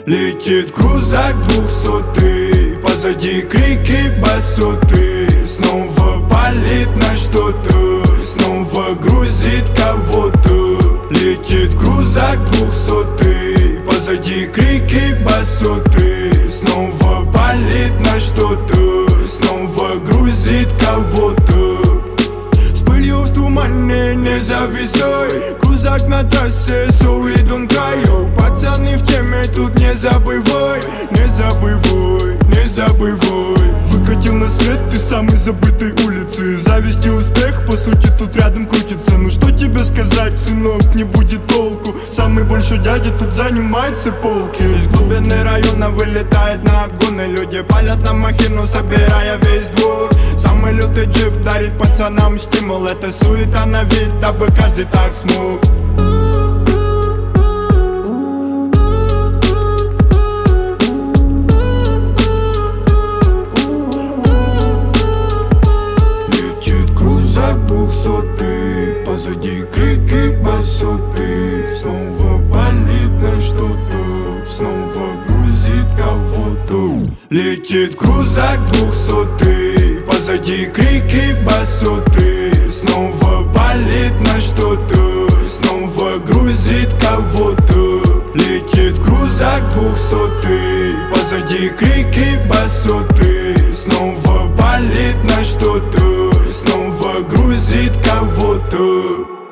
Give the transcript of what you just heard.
Летит крузак 200, позади крики басоты. Снова палит на что-то, снова грузит кого-то. Летит крузак 200, позади крики басоты. Снова палит на что-то, снова грузит кого-то. С пылью в тумане не зависай, крузак на трассе, so we don't cry. Пацаны в теме, тут не забывай, не забывай, не забывай. Выкатил на свет ты самой забытой улицы. Зависть и успех, по сути, тут рядом крутится. Ну что тебе сказать, сынок, не будет толку. Самый большой дядя тут занимает все полки. Из глубины района вылетает на обгоны. Люди палят на махину, собирая весь двор. Самый лютый джип дарит пацанам стимул. Это суета на вид, дабы каждый так смог. Крузак 200, позади крики басоты. Снова палит на что-то, снова грузит кого-то. Летит крузак 200, позади крики басоты. Снова палит на что-то, снова грузит кого-то. Летит крузак 200, позади крики басоты. Снова палит на что-то, снова грузит кого-то.